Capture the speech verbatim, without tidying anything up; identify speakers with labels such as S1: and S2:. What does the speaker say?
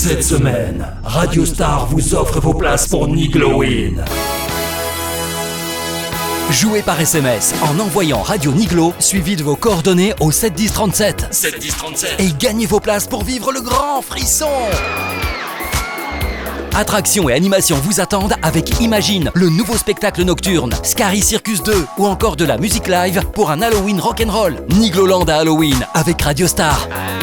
S1: Cette semaine, Radio Star vous offre vos places pour Niglowin.
S2: Jouez par S M S en envoyant Radio Niglo suivi de vos coordonnées au sept dix trente-sept.
S1: sept dix trente-sept.
S2: Et gagnez vos places pour vivre le grand frisson. Attractions et animations vous attendent avec Imagine, le nouveau spectacle nocturne, Scary Circus deux ou encore de la musique live pour un Halloween rock'n'roll. Nigloland à Halloween avec Radio Star.